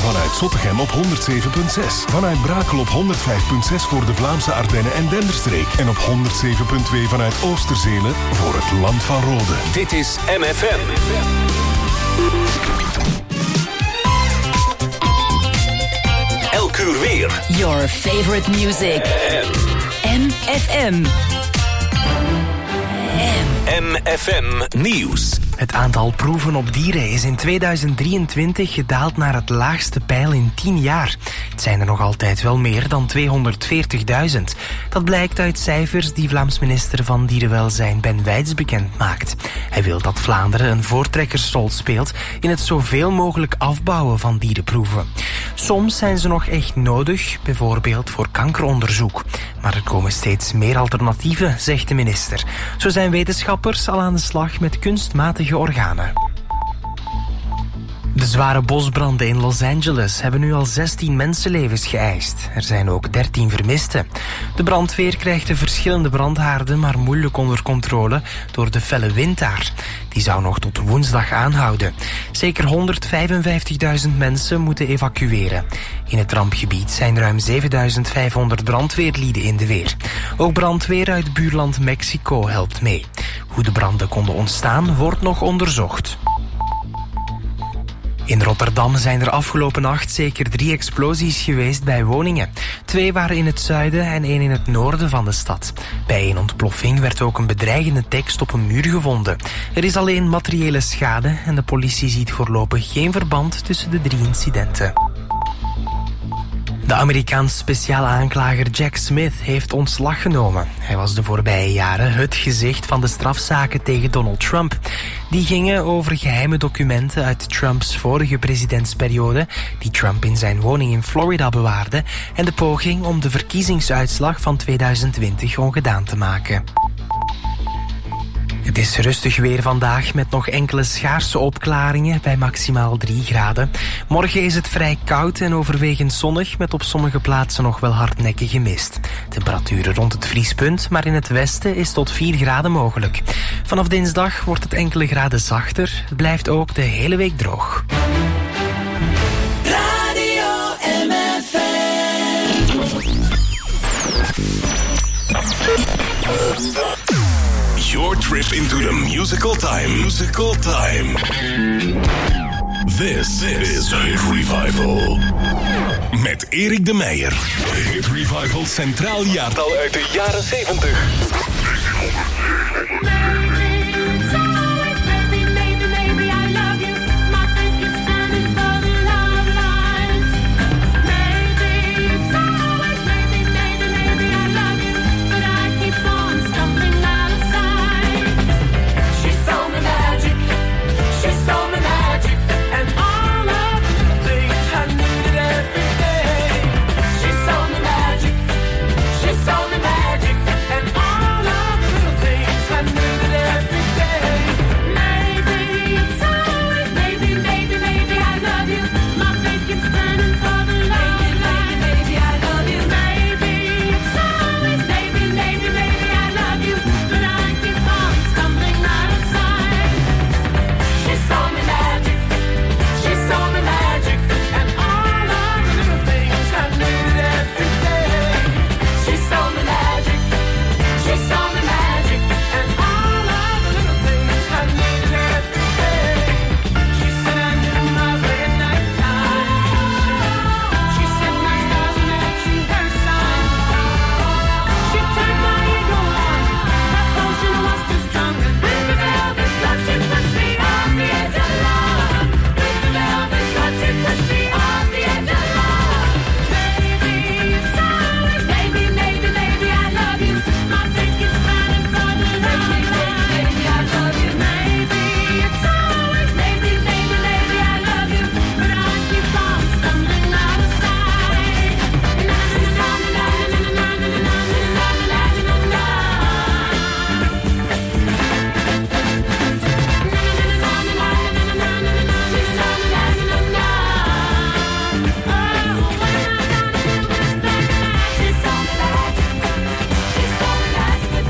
Vanuit Zottegem op 107.6. Vanuit Brakel op 105.6 voor de Vlaamse Ardennen en Denderstreek. En op 107.2 vanuit Oosterzele voor het Land van Rode. Dit is MFM. Elk uur weer. Your favorite music. MFM. MFM Nieuws. Het aantal proeven op dieren is in 2023 gedaald naar het laagste peil in 10 jaar. Het zijn er nog altijd wel meer dan 240.000. Dat blijkt uit cijfers die Vlaams minister van Dierenwelzijn Ben Wijts bekend maakt. Hij wil dat Vlaanderen een voortrekkersrol speelt in het zoveel mogelijk afbouwen van dierenproeven. Soms zijn ze nog echt nodig, bijvoorbeeld voor kankeronderzoek. Maar er komen steeds meer alternatieven, zegt de minister. Zo zijn wetenschappers al aan de slag met kunstmatige organen. De zware bosbranden in Los Angeles hebben nu al 16 mensenlevens geëist. Er zijn ook 13 vermisten. De brandweer krijgt de verschillende brandhaarden maar moeilijk onder controle door de felle wind daar. Die zou nog tot woensdag aanhouden. Zeker 155.000 mensen moeten evacueren. In het rampgebied zijn ruim 7.500 brandweerlieden in de weer. Ook brandweer uit buurland Mexico helpt mee. Hoe de branden konden ontstaan wordt nog onderzocht. In Rotterdam zijn er afgelopen nacht zeker 3 explosies geweest bij woningen. 2 waren in het zuiden en 1 in het noorden van de stad. Bij een ontploffing werd ook een bedreigende tekst op een muur gevonden. Er is alleen materiële schade en de politie ziet voorlopig geen verband tussen de 3 incidenten. De Amerikaanse speciale aanklager Jack Smith heeft ontslag genomen. Hij was de voorbije jaren het gezicht van de strafzaken tegen Donald Trump. Die gingen over geheime documenten uit Trumps vorige presidentsperiode, die Trump in zijn woning in Florida bewaarde, en de poging om de verkiezingsuitslag van 2020 ongedaan te maken. Het is rustig weer vandaag met nog enkele schaarse opklaringen bij maximaal 3 graden. Morgen is het vrij koud en overwegend zonnig met op sommige plaatsen nog wel hardnekkige mist. Temperaturen rond het vriespunt, maar in het westen is tot 4 graden mogelijk. Vanaf dinsdag wordt het enkele graden zachter. Het blijft ook de hele week droog. Radio MFM. Your trip into the musical time. Musical time. This is Hit Revival. Met Erik de Meijer. Hit Revival Centraal Jaartal uit de jaren 70.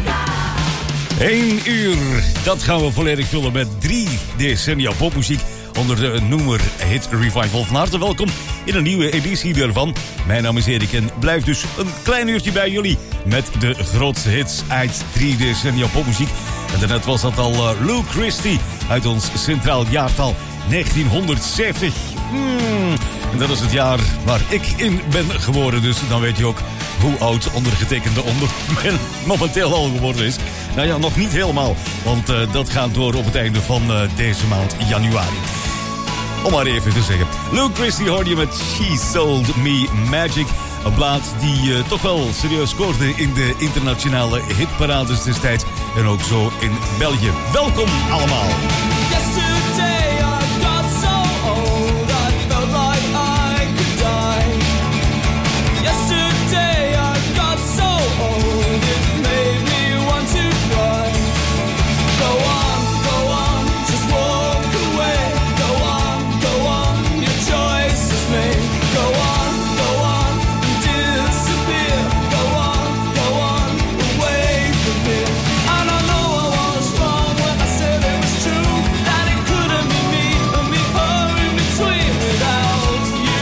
Dat gaan we volledig vullen met 3 decennia popmuziek. onder de noemer Hit Revival. Van harte welkom in een nieuwe editie daarvan. Mijn naam is Erik en blijf dus een klein uurtje bij jullie met de grootste hits uit 3 decennia popmuziek. En daarnet was dat al Lou Christie uit ons centraal jaartal 1970. En dat is het jaar waar ik in ben geboren, dus dan weet je ook hoe oud ondergetekende momenteel al geworden is. Nou ja, nog niet helemaal, want dat gaat door op het einde van deze maand januari. Om maar even te zeggen. Lou Christie hoorde je met She Sold Me Magic. Een plaat die toch wel serieus scoorde in de internationale hitparades destijds. En ook zo in België. Welkom allemaal. Yesterday I got so old I felt like I could die. Yesterday I got so old it made me want to cry. Go on, just walk away. Go on, your choice is made. Go on, and disappear. Go on, away from here. And I know I was wrong when I said it was true, that it couldn't be me and me her in between without you.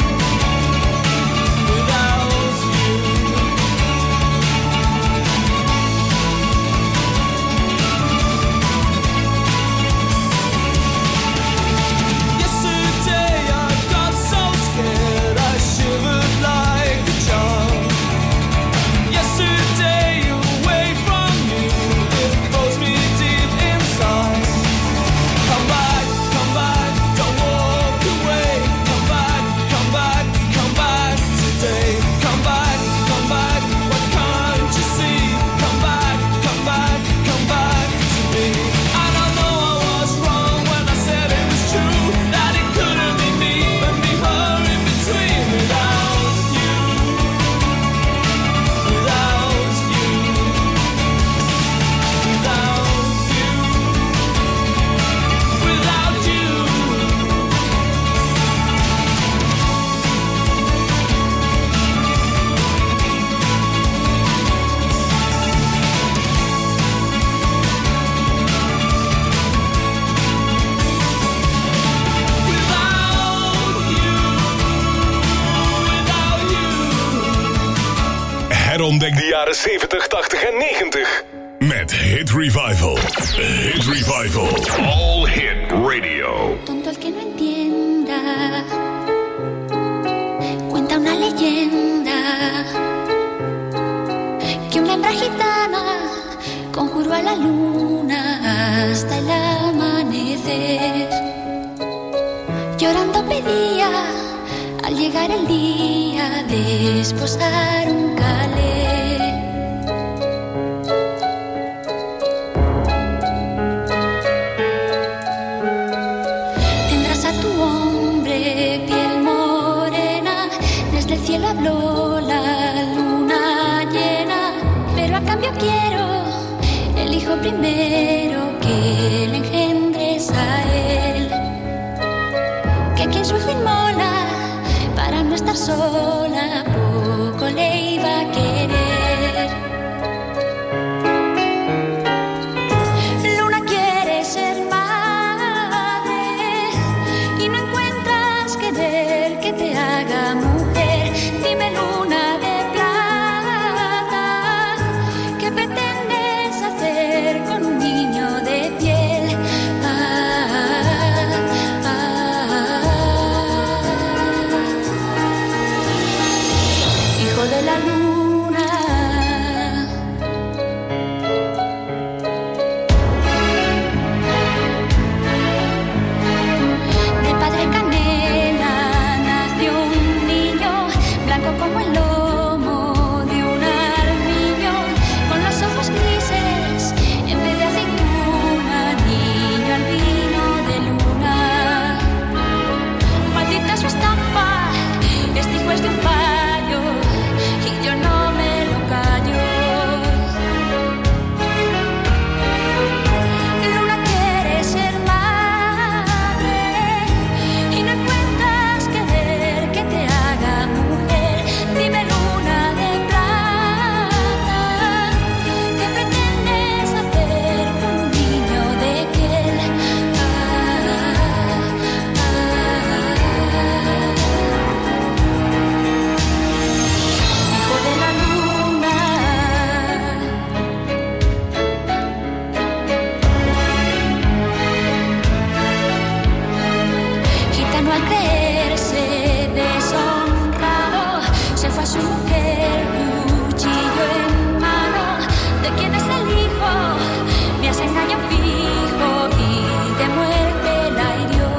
Yesterday I got so scared I shivered like a child. Yesterday away from you, it froze me deep inside. Come back, don't walk away. Come back today. Come back, what can't you see? Come back to me. And I know I was wrong when I said it was true, that it couldn't be me and be her in between without you. Without you. Herontdek de jaren 70, 80 en 90. Met Hit Revival. Hit Revival. All Hit Radio. Tonto el que no entienda, cuenta una leyenda que una hembra gitana conjuró a la luna hasta el amanecer. Llorando pedía al llegar el día de esposar un calé. Tendrás a tu hombre piel morena, desde el cielo habló la luna llena, pero a cambio quiero el hijo primero que le engendres a él, que quien su hijo inmola para no estar sola, poco le iba a querer. Luna quiere ser madre y no encuentras querer que te haga mujer. Dime, luna de plata, ¿qué pretendes hacer con un niño de piel? Hijo de la luna, uno al creerse deshonrado se fue a su mujer, cuchillo en mano. ¿De quién es el hijo? Me hace engaño fijo y de muerte la hirió.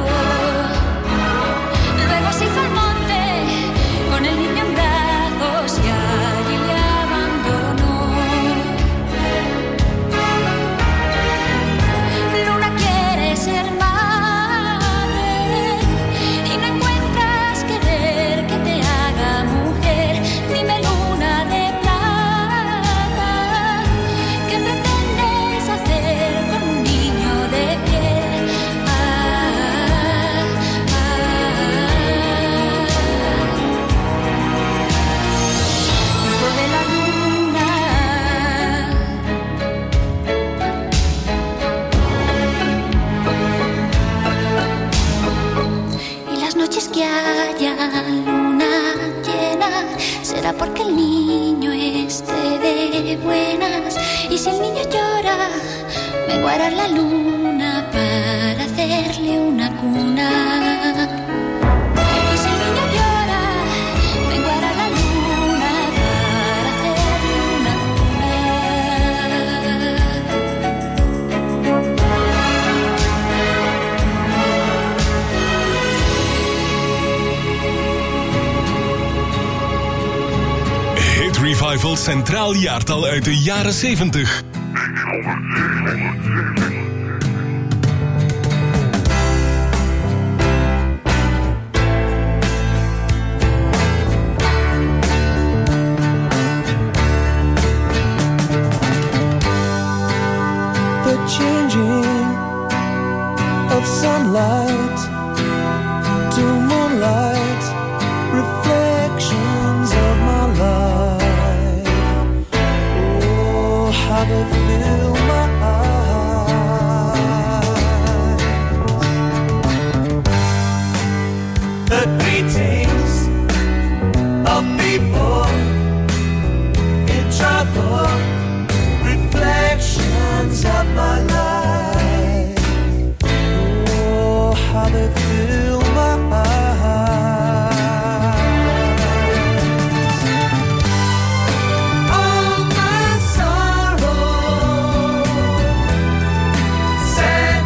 Luego se hizo al monte con el niño en brazos y allí le abandonó. Luna quiere ser madre y no encuentras querer que te haga mujer. Dime, luna de plata, ¿qué pretendes hacer con un niño de piel? Hijo de la luna. Y las noches que haya luna llena será porque el niño esté de buenas. Y si el niño llora, vengo a arar la luna para hacerle una cuna. Y si el niño llora, vengo a arar la luna para hacerle una cuna. Hit Revival Centraal Jaartal uit de jaren 70. The changing of sunlight to moonlight, reflections of my life. Oh, how they fill my eyes. The greetings of people in trouble, reflections of my life. Oh, how they fill my eyes. All my sorrow, sad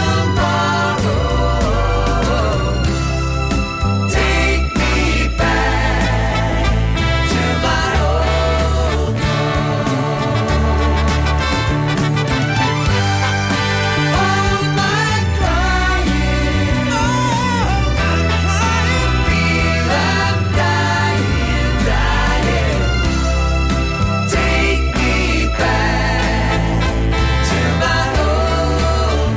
tomorrow. Take me back to my old all my crying, feel I'm dying, dying. Take me back to my old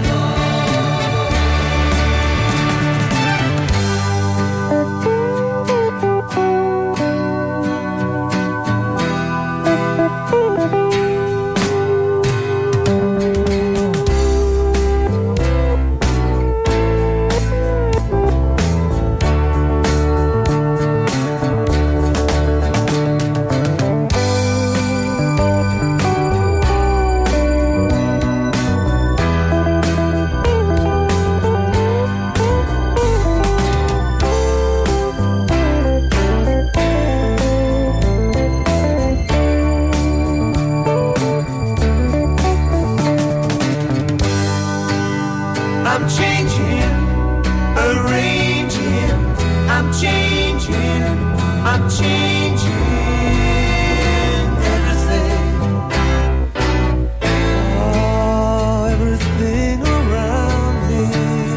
I'm changing, arranging. I'm changing, I'm changing everything. Oh, everything around me.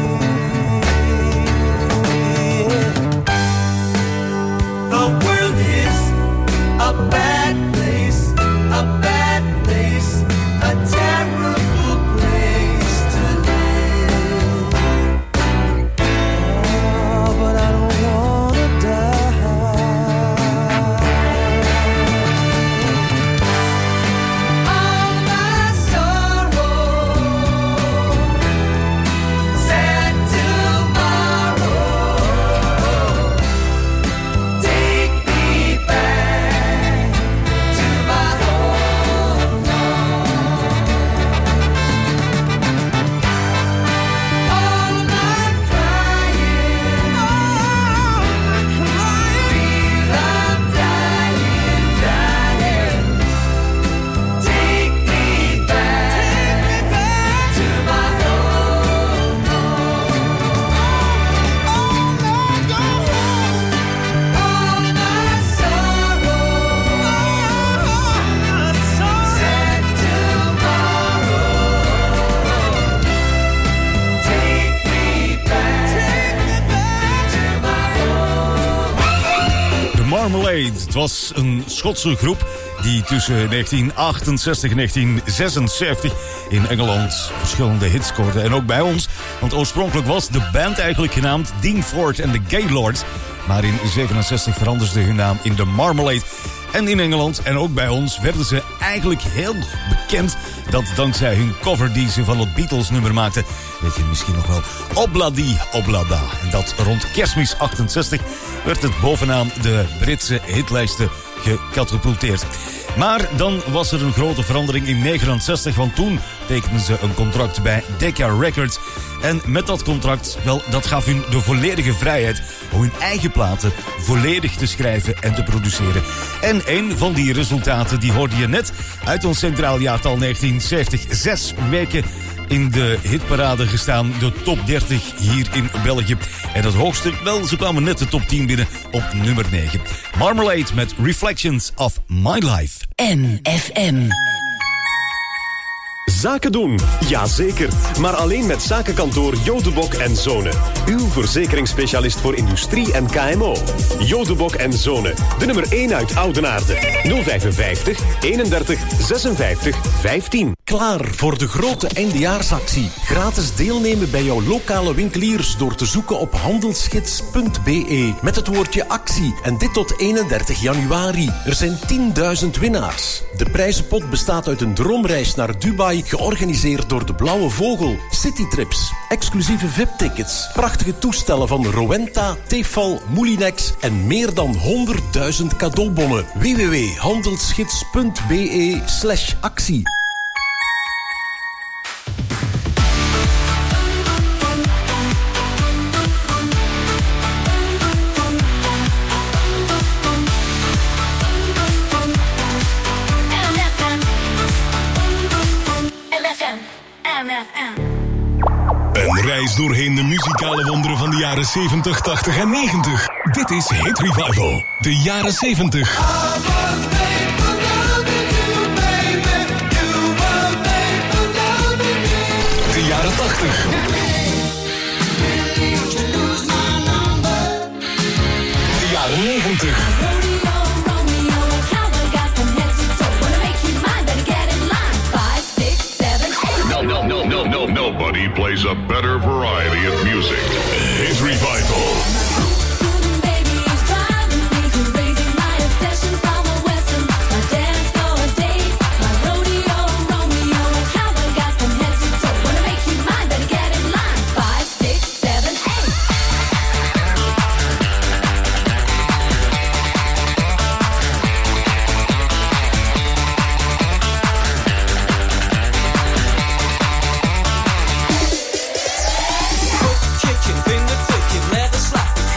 The world is a bad place, a bad place, a terrible place to live. Oh, but I don't wanna die. Marmalade. Het was een Schotse groep die tussen 1968 en 1976 in Engeland verschillende hits scoorde. En ook bij ons, want oorspronkelijk was de band eigenlijk genaamd Dean Ford and the Gaylords. Maar in 1967 veranderde ze hun naam in de Marmalade. En in Engeland en ook bij ons werden ze eigenlijk heel bekend. Dat dankzij hun cover die ze van het Beatles nummer maakten. Weet je misschien nog wel. Obladi Oblada. En dat rond Kerstmis 68 werd het bovenaan de Britse hitlijsten gecatapulteerd. Maar dan was er een grote verandering in 1969, want toen tekenden ze een contract bij Decca Records. En met dat contract, wel, dat gaf hun de volledige vrijheid om hun eigen platen volledig te schrijven en te produceren. En een van die resultaten, die hoorde je net uit ons centraal jaartal 1970. 6 weken in de hitparade gestaan, de top 30 hier in België. En het hoogste, wel, ze kwamen net de top 10 binnen op nummer 9. Marmalade met Reflections of My Life. MFM. Zaken doen? Jazeker. Maar alleen met zakenkantoor Jodebok en Zonen. Uw verzekeringsspecialist voor industrie en KMO. Jodebok en Zonen. De nummer 1 uit Oudenaarde. 055 31 56 15. Klaar voor de grote eindejaarsactie. Gratis deelnemen bij jouw lokale winkeliers door te zoeken op handelsgids.be met het woordje actie. En dit tot 31 januari. Er zijn 10.000 winnaars. De prijzenpot bestaat uit een droomreis naar Dubai, georganiseerd door de Blauwe Vogel, citytrips, exclusieve VIP-tickets, prachtige toestellen van Rowenta, Tefal, Moulinex en meer dan 100.000 cadeaubonnen. www.handelsgids.be/actie. Een reis doorheen de muzikale wonderen van de jaren 70, 80 en 90. Dit is Hit Revival, de jaren 70. De jaren 80. De jaren 90. Nobody plays a better variety of music. Hit Revival. Chicken finger clicking, leather slapping.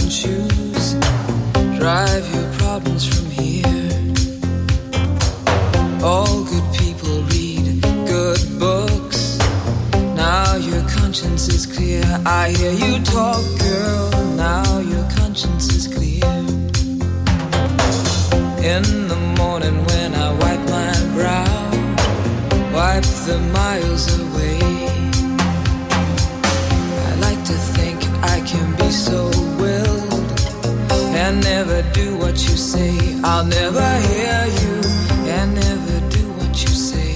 and choose. Drive your problems from here. All good people read good books. Now your conscience is clear. I hear you talk, girl. Now your conscience is clear. In the morning when I wipe my brow, wipe the miles away. I like to think I can be so willed and never do what you say. I'll never hear you and never do what you say.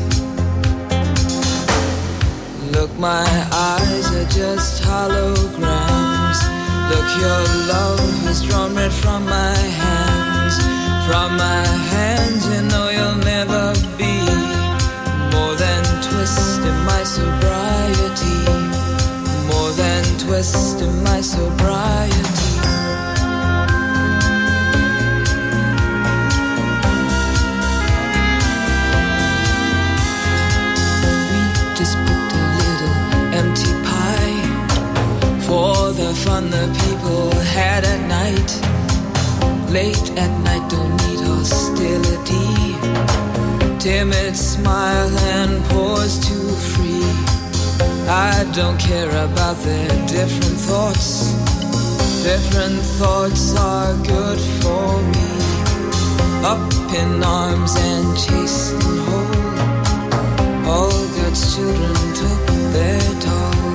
Look, my eyes are just holograms. Look, your love has drawn red from my hands. From my hands, you know you'll never be more than twist in my sobriety. More than twist in my sobriety. We just put a little empty pie for the fun the people had at night. Late at night, don't need hostility. Timid smile and pause too free. I don't care about their different thoughts. Different thoughts are good for me. Up in arms and chased and whole. All God's children took their toll.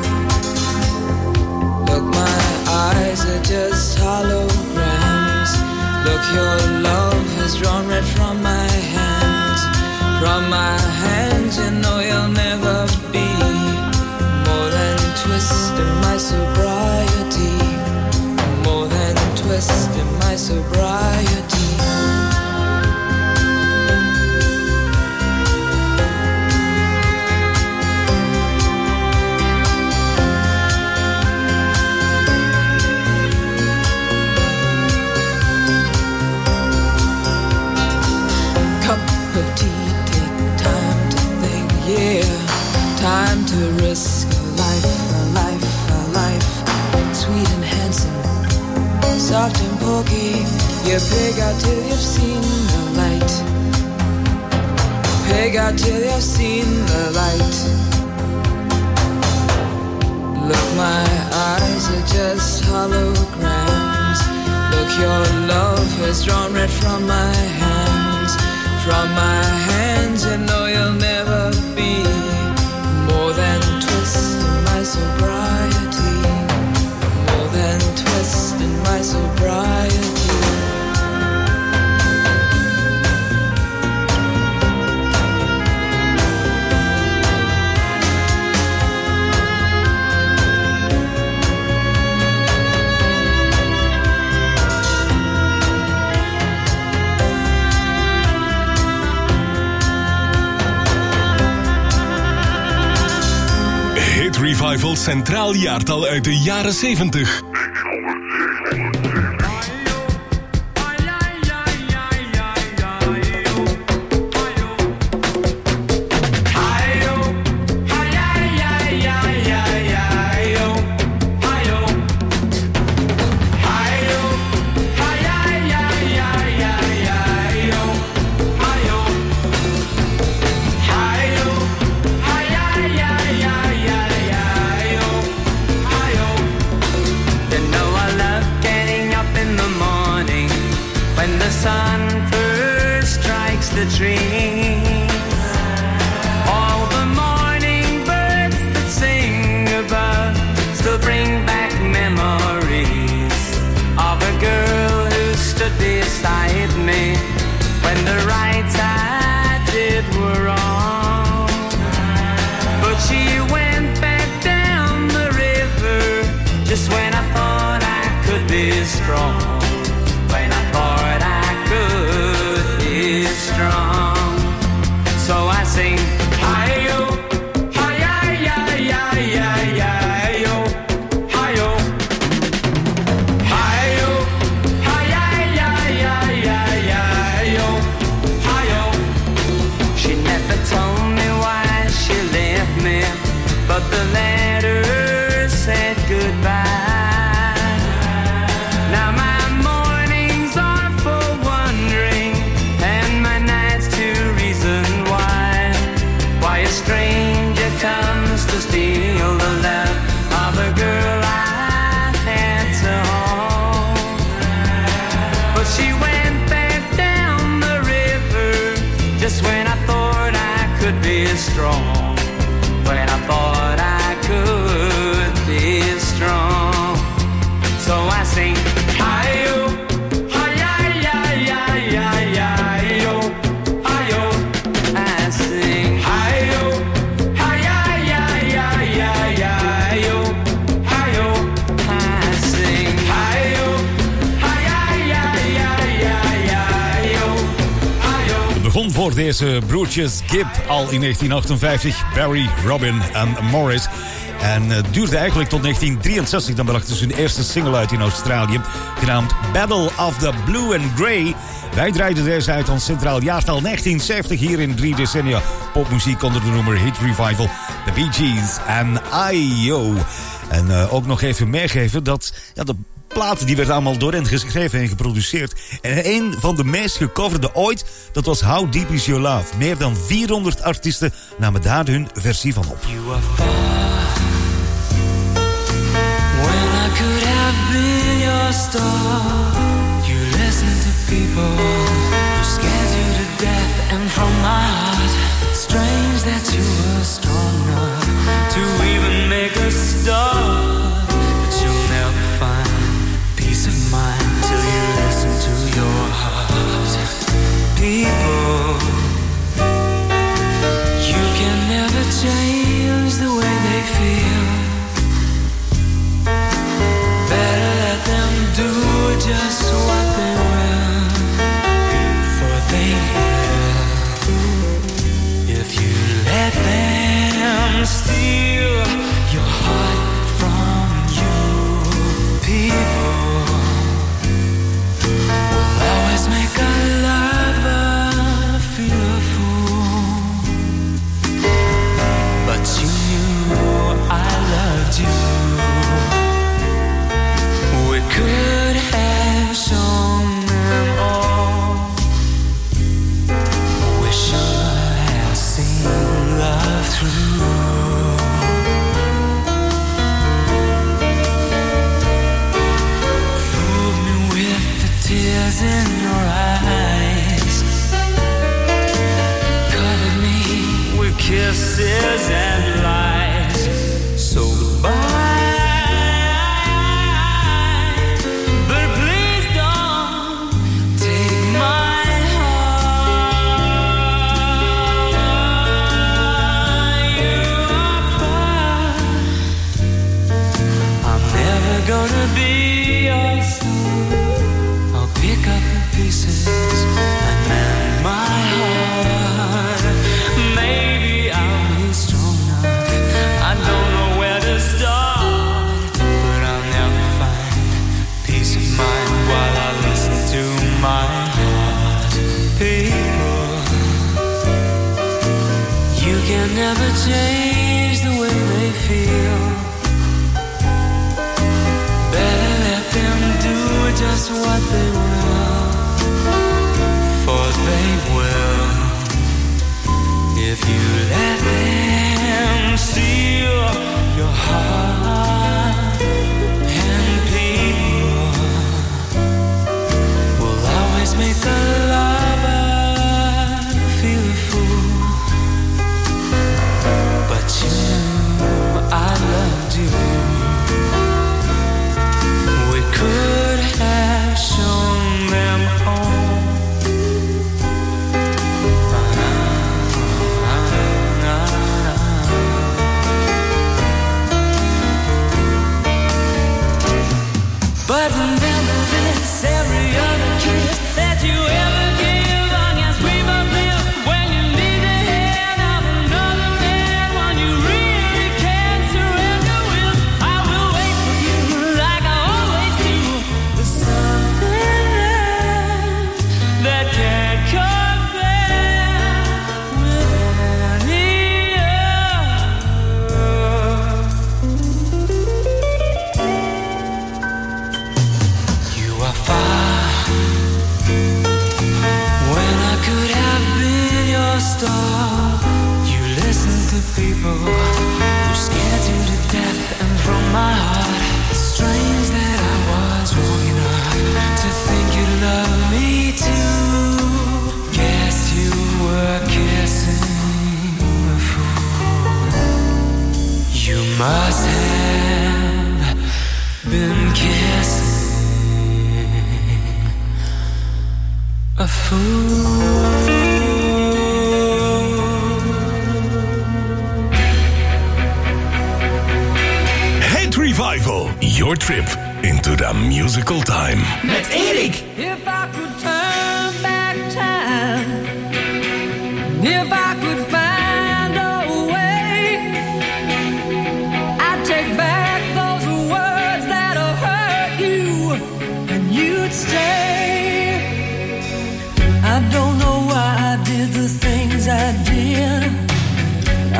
Look, my eyes are just holograms. Look, your love has drawn red from my hands. From my hands, you know you'll never be more than twist in my sobriety. More than twist in my sobriety. Time to risk a life, a life, a life. Sweet and handsome, soft and pokey. You pig out till you've seen the light. Pig out till you've seen the light. Look, my eyes are just holograms. Look, your love has drawn red from my hands. From my hands, you know you'll never be more than twist in my sobriety. More than twist in my sobriety. Revival Centraal Jaartal uit de jaren 70. begon voor deze broertjes Gibb al in 1958. Barry, Robin en Morris. En het duurde eigenlijk tot 1963. Dan brachten ze hun eerste single uit in Australië. Genaamd Battle of the Blue and Grey. Wij draaiden deze uit ons centraal jaartal 1970 hier in 3 decennia. Popmuziek onder de noemer Hit Revival. The Bee Gees en I.O. En ook nog even meegeven dat de platen die werden allemaal door hen geschreven en geproduceerd. En een van de meest gecoverde ooit, dat was How Deep Is Your Love. Meer dan 400 artiesten namen daar hun versie van op. You are far when I could have been your star. You listen to people who scared you to death. And from my heart, it's strange that you were strong enough to even make a start. But you'll never find peace of mind till you listen to your heart. People, you can never change the way they feel. Better let them do just what they will, for they will. If you let them steal your heart from you, people will always make a lover feel a fool. But you knew I loved you. We could have shown them all. We should have seen love through. Fooled me with the tears in your eyes. Covered me with kisses and lies. So goodbye. Gonna be your son. I'll pick up the pieces and mend my heart. Maybe I'll be strong enough. I don't know where to start, but I'll never find peace of mind while I listen to my heart. People, you can never change the way they feel. Just what they will, for they will. If you let them steal your heart, and people will always make a lover feel a fool. But you knew I loved you. We could have shown them all. But remember this, every other kiss that you ever give, long as we both live. When you need the hand of another man, when you really can't surrender with, I will wait for you like I always do. There's something there that can't compare with any other. You are far when I could have been your star. You listen to people who scared you to death, and from my heart, it's strange that I was wrong enough to think you'd love me too. Guess you were kissing a fool. You must have been kissing a fool. Hit Revival, your trip into the musical time. Met Erik. If I could turn back time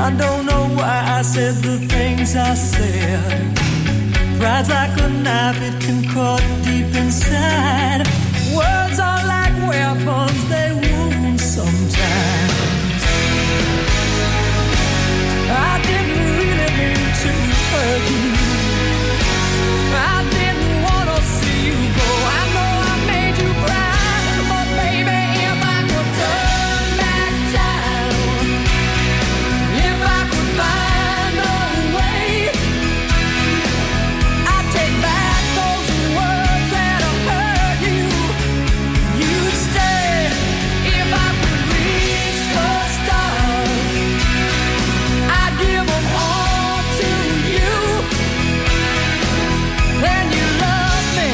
I don't know why I said the things I said. Pride's like a knife, it can cut deep inside. Words are like weapons, they wound sometimes. I didn't really mean to hurt you. I didn't want to see you go. I know I made you cry, but baby, if I could turn back time, if I could find a way, I'd take back those words that have hurt you. You'd stay if I could reach the stars. I'd give them all to you. Then you love me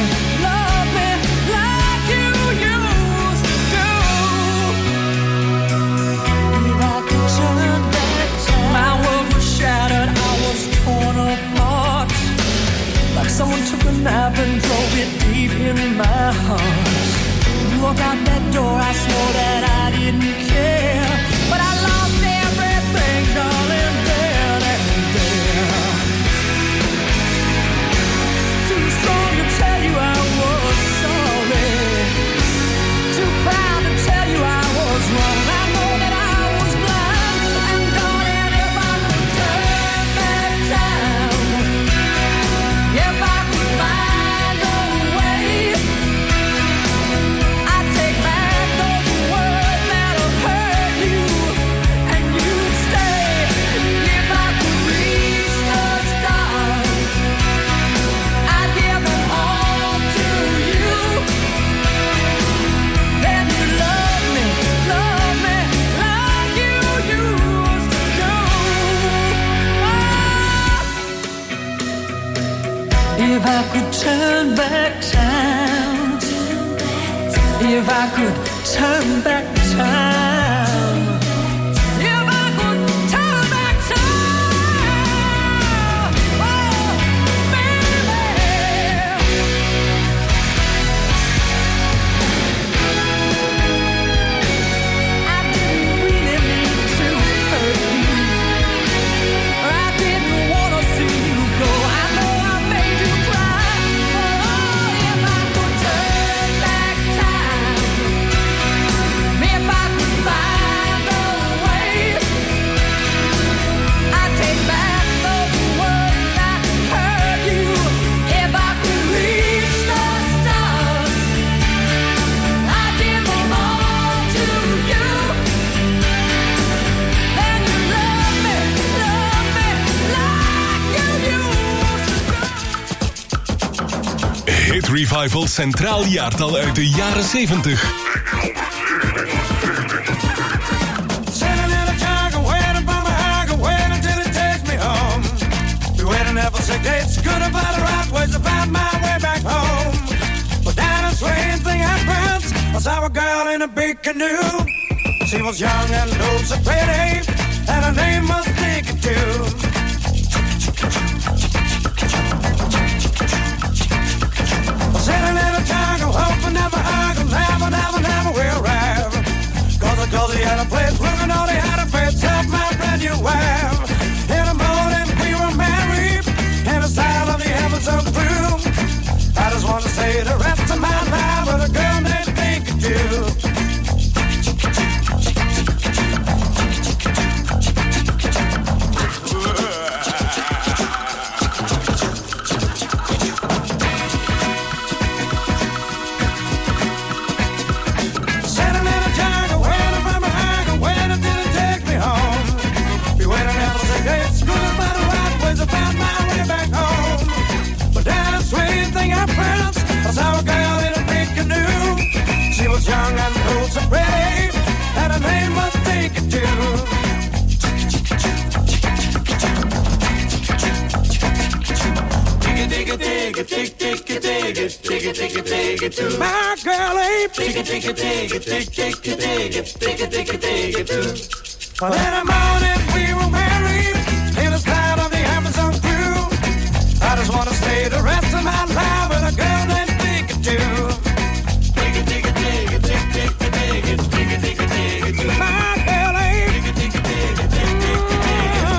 like you used to. If I could turn back time, my world was shattered, I was torn apart. Like someone took a knife and drove it deep in my heart. You walked out that door, I swore that I didn't care, but I lost everything, darling, then and there. Too strong to tell you I was sorry. Too proud to tell you I was wrong. I know that I was blind. And darling, if I could turn back time, if I could find a way, I'd take back those words that have hurt you, and you'd stay. If I could reach the stars, I'd give them all to you. Then you love me like you used to do. If I could turn back time, if I could turn back time, if I could turn back time, oh, baby. I didn't really mean to hurt you. I didn't want to see you go. I know I made you cry. Oh, if I could turn back time, if I could find a way, I'd take back those words that hurt you. If I could reach the stars, I'd give them all to you. Then you love me like you used to. Hit Revival Centraal Jaartal uit de jaren 70. Sitting in a jungle, waiting for my hunger, waiting till it takes me home. Be waiting there for 6 days, good about the right ways to find my way back home. But then a strange thing happened. I saw a girl in a big canoe. She was young and looked so pretty, and her name was Dinky too. Sitting in a jungle, hoping never hug, never will arrive. Cause he had a place, looking all he had a face, help my brand new wife. In the morning we were married, in the style of the heavens so blue. I just want to say the rest of my life with a girl named Dinky too. Sitting in a jungle, waiting for my hunger, waiting till it takes me home. Be waiting there for 6 days, good about the right ways to find my way back home. But then a strange thing happened. I saw a girl in a big canoe. She was young and oh so pretty, and her name was Dinky too. My girl ain't But in the morning we were married, in the style of the Amazon crew. I just want to stay the rest of my life with a girl named Dinky too. My girl ain't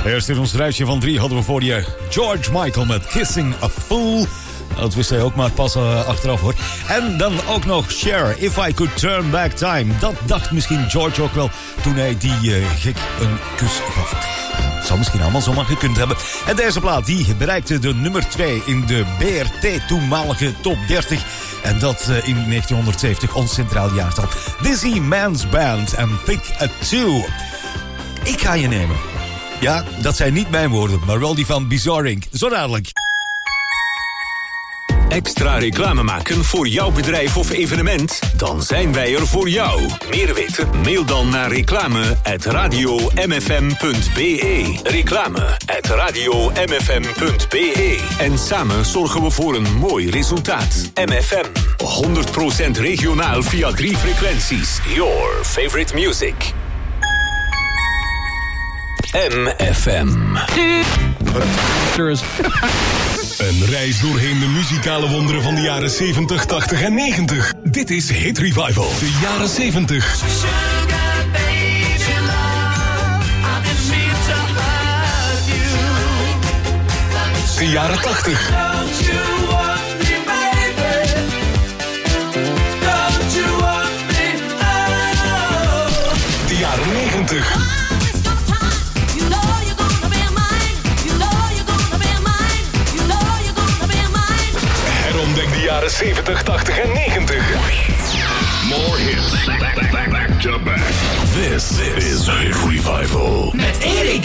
Eerst in ons rijtje van 3 hadden we voor je George Michael met Kissing a Fool. Dat wist hij ook maar pas achteraf hoor. En dan ook nog Cher, If I Could Turn Back Time. Dat dacht misschien George ook wel toen hij die gek een kus gaf. Het zou misschien allemaal zomaar gekund hebben. En deze plaat die bereikte de nummer 2 in de BRT toenmalige top 30. En dat in 1970, ons centraal jaartal. Dizzy Man's Band en Think a Two. Ik ga je nemen. Ja, dat zijn niet mijn woorden, maar wel die van Bizarre Inc. Zo dadelijk. Extra reclame maken voor jouw bedrijf of evenement? Dan zijn wij er voor jou. Meer weten? Mail dan naar reclame@radiomfm.be. Reclame@radiomfm.be. En samen zorgen we voor een mooi resultaat. MFM. 100% regionaal via 3 frequenties. Your favorite music. MFM. Een reis doorheen de muzikale wonderen van de jaren 70, 80 en 90. Dit is Hit Revival, de jaren 70. De jaren 80. De jaren 90. Herontdek de jaren 70, 80 en 90. More hits. Back to back. This is Hit Revival. Met Erik.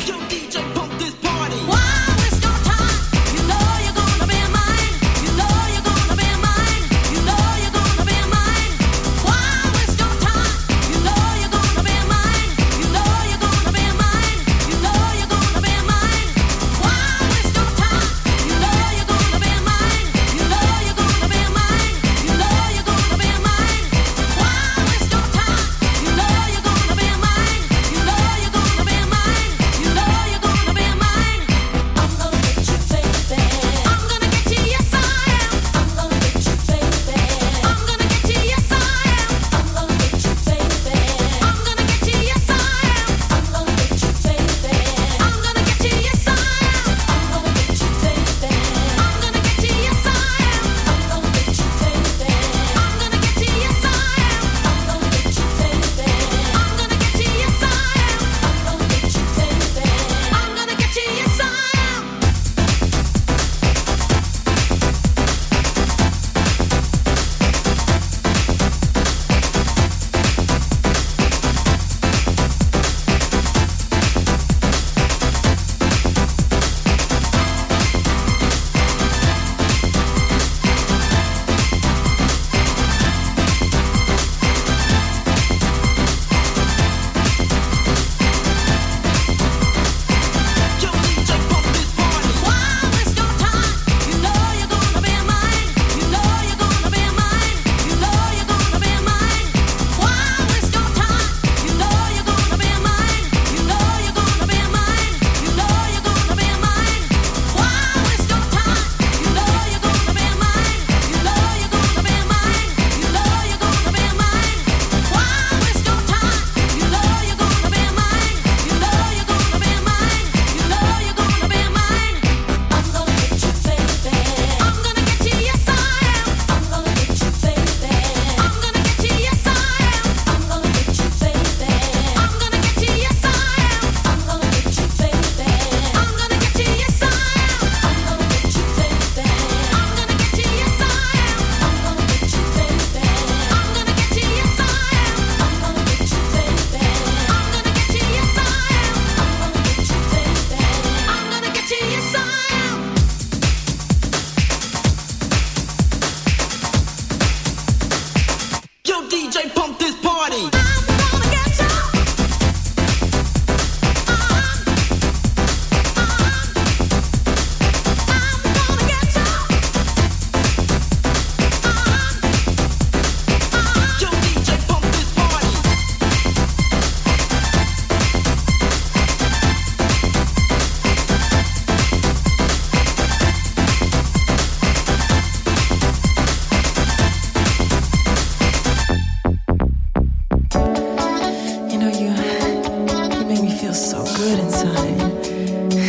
You make me feel so good inside.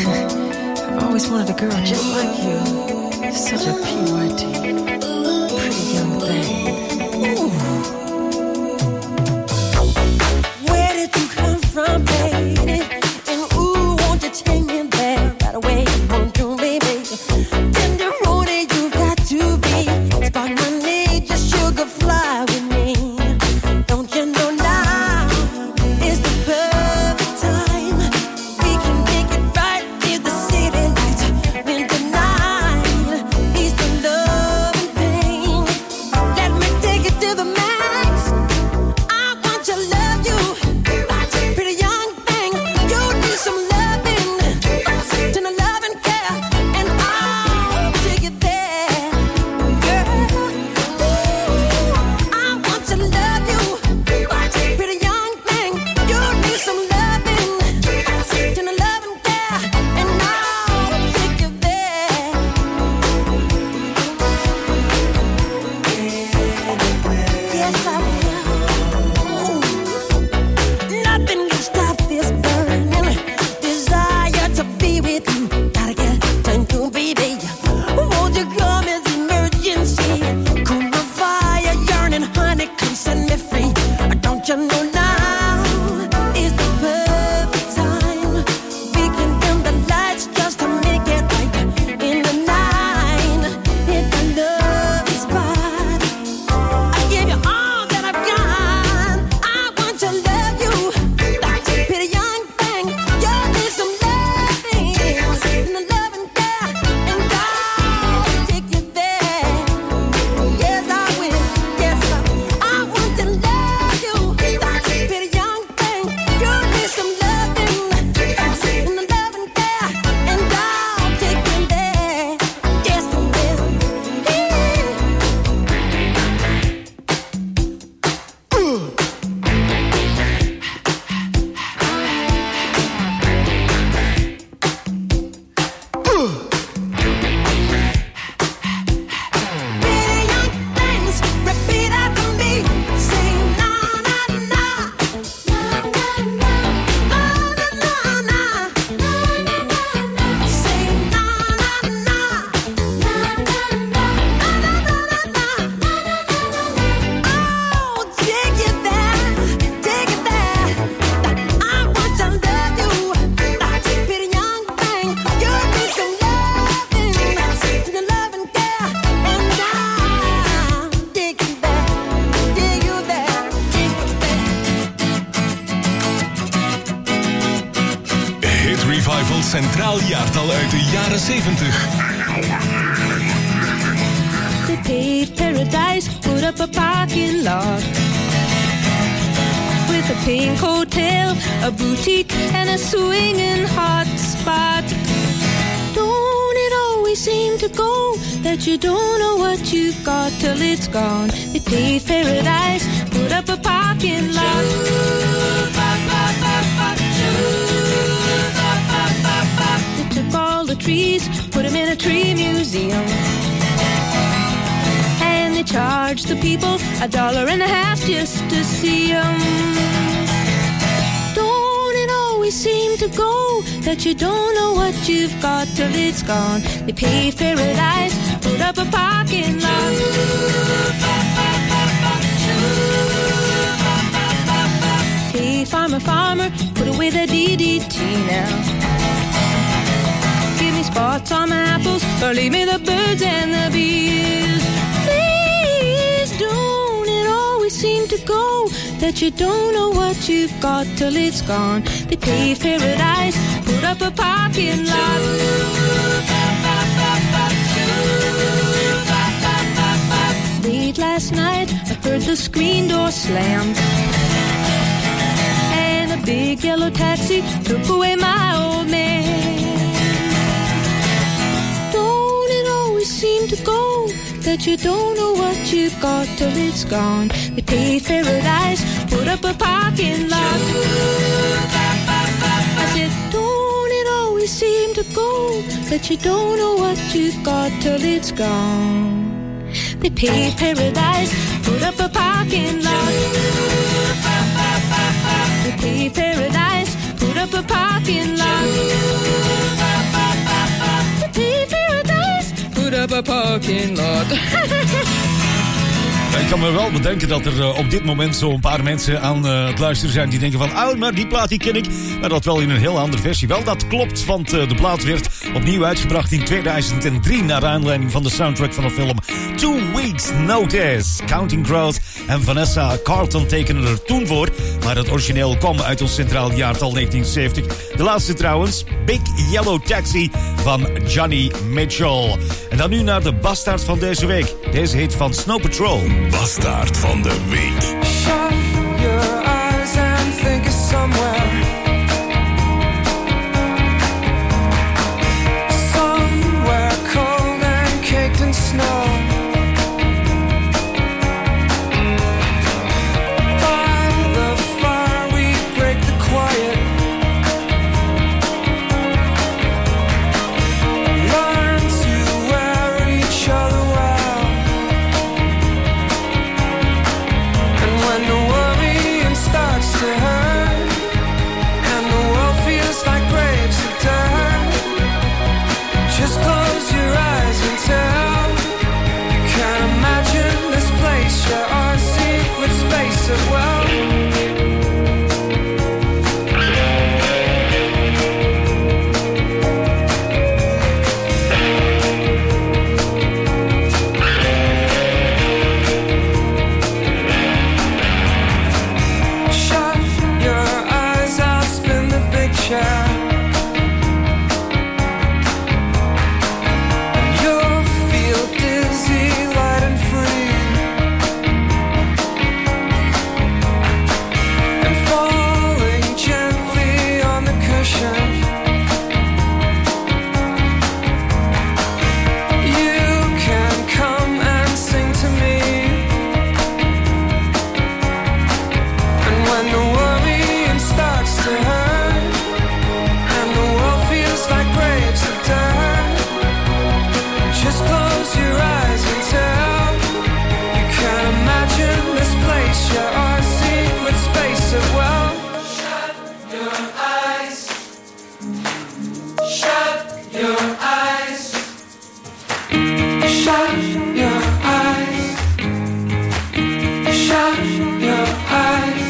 always wanted a girl just like you. Such a PYT. Pretty young thing. Ooh. Where did you come from, baby? And ooh, won't you take me there right away? Won't you, baby? Tender roadie, you got to be. Spark my need, just sugar fly with me. Don't you know now is the perfect time? We can make it right near the city lights. When the night is the love and pain. Let me take it to the max. I want to love you. Pretty young thing, you need some loving. To the love and care, and I'll take it there. Girl, I want to love you. Pretty young thing, you need some loving. To the love and care, and I'll take you there. Yes, I will. Nothing can stop this burning desire to be with you. Gotta get to you, baby. Won't you come as emergency? Cool my fire, yearning, honey, come set me free. Don't you know now is the perfect time? We can dim the lights just to make it right. In the night, hit the love spot. I give you all that I've got. I want to love you. Pretty young thing, you need some loving. And the love and care, and I'll take you there. Yes, I will. Yes, I want to love you. Pretty young thing, you need some loving. And the love and care, and I'll take you there. Yes, I will. Pretty young things, repeat after me. Say na na na, na na na, na na na, na na na. Say na na na, na na na, na na na, na na na. Oh, take it there, take it there. I want to love you. Pretty young thing, you need some loving. The love and care, and I'll dig you there, dig you there, dig you there. Hit Revival Centraal Jaartal uit de jaren 70. They paved paradise, put up a parking lot with a pink hotel, a boutique, and a swinging hot spot. Don't it always seem to go that you don't know what you've got till it's gone? They paved paradise, put up a parking lot. They took all the trees, put them in a tree museum. And they charged the people $1.50 just to see them. Don't it always seem to go that you don't know what you've got till it's gone? They paved paradise, put up a parking lot. Hey, farmer, farmer, put away the DDT now. Give me spots on my apples, or leave me the birds and the bees. Please, don't it always seem to go that you don't know what you've got till it's gone? They paved paradise, put up a parking lot. Late last night, I heard the screen door slam, and a big yellow taxi took away my old man. Don't it always seem to go that you don't know what you've got till it's gone? They paved paradise, put up a parking lot. I said, don't it always seem to go that you don't know what you've got till it's gone? They paved paradise, put up a parking lot. They paved paradise, put up a parking lot. a parking lot. Ik kan me wel bedenken dat er op dit moment zo'n paar mensen aan het luisteren zijn die denken van, oh, maar die plaat die ken ik, maar dat wel in een heel andere versie. Wel, dat klopt, want de plaat werd opnieuw uitgebracht in 2003 naar aanleiding van de soundtrack van de film 2 Weeks Notice. Counting Crows en Vanessa Carlton tekenen er toen voor, maar het origineel kwam uit ons centraal jaartal 1970. De laatste trouwens, Big Yellow Taxi van Johnny Mitchell. En dan nu naar de bastaard van deze week. Deze heet van Snow Patrol. Bastaard van de week. Shut your eyes and think of somewhere. Somewhere cold and caked in snow. By the fire we break the quiet. Learn to wear each other well. And when the worrying starts to hurt, and the world feels like graves of dirt, just close your eyes and tell. You can't imagine this place, you're our secret space of well. Shut your eyes, I'll spin the big chair. And you'll feel dizzy, light and free. And falling gently on the cushion. You can come and sing to me. And when the worrying starts to hurt, and the world feels like graves of dirt, just close your eyes and tell. You can't imagine this place, you're our secret space of well. Shut your eyes. Shut your eyes. Shut your eyes. Shut your eyes.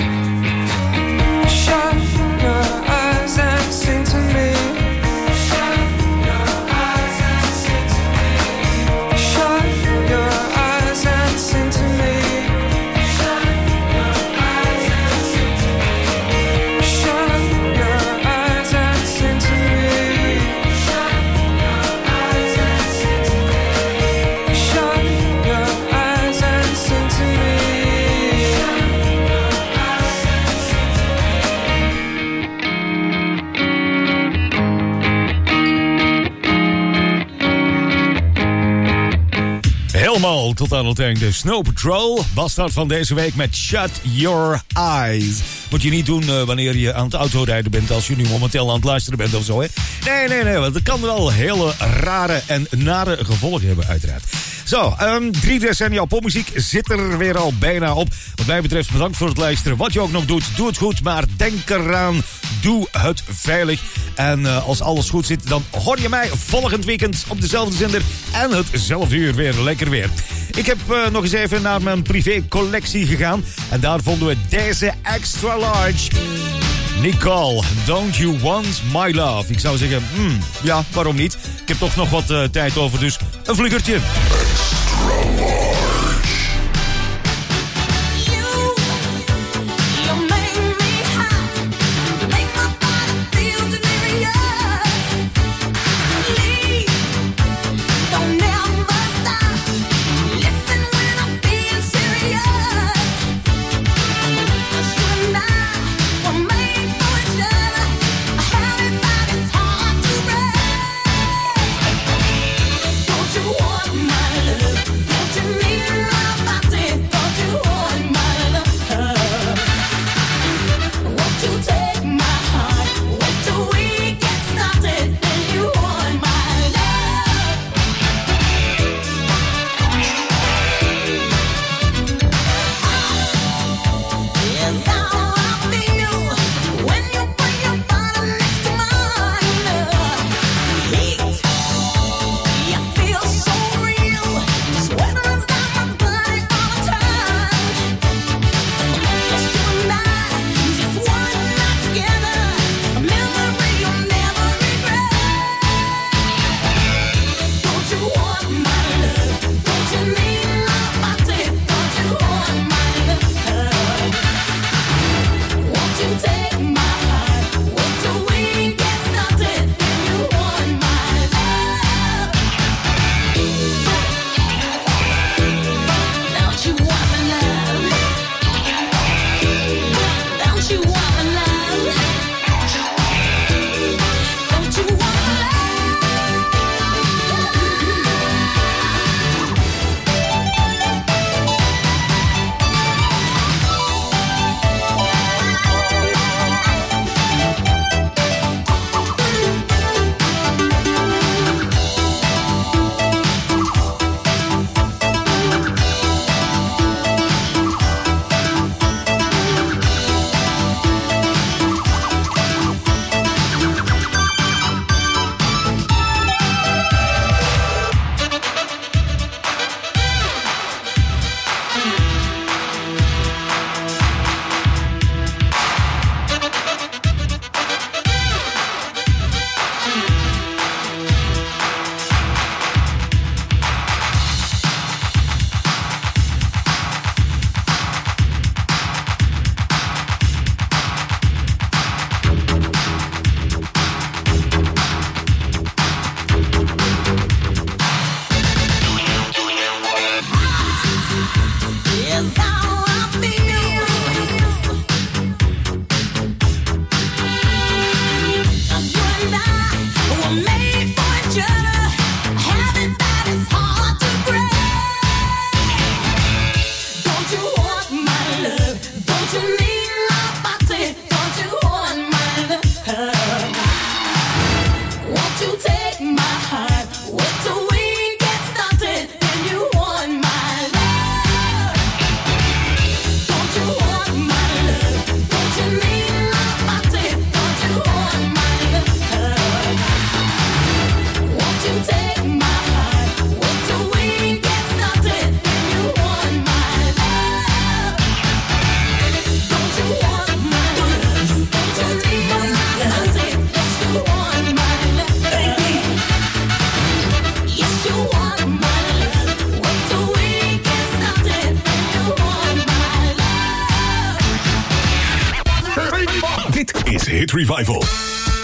Shut your eyes and sing to me. Shut your eyes and sing to me. Shut your eyes and sing to me. Shut your eyes and sing to me. Shut your eyes and sing to me. Shut your eyes and sing to me. Shut your eyes and sing to me. Helemaal tot aan het einde. Snow Patrol, bastaard van deze week met Shut Your Eyes. Moet je niet doen wanneer je aan het autorijden bent, als je nu momenteel aan het luisteren bent of zo, hè? Nee, want het kan wel hele rare en nare gevolgen hebben, uiteraard. Zo, 3 decennia popmuziek zit er weer al bijna op. Wat mij betreft bedankt voor het luisteren. Wat je ook nog doet, doe het goed, maar denk eraan, doe het veilig. En als alles goed zit, dan hoor je mij volgend weekend op dezelfde zender en hetzelfde uur weer. Lekker weer. Ik heb nog eens even naar mijn privécollectie gegaan en daar vonden we deze extra large. Nicole, Don't You Want My Love. Ik zou zeggen, ja, waarom niet? Ik heb toch nog wat tijd over, dus een vliegertje. Don't you want my love? Hit Revival.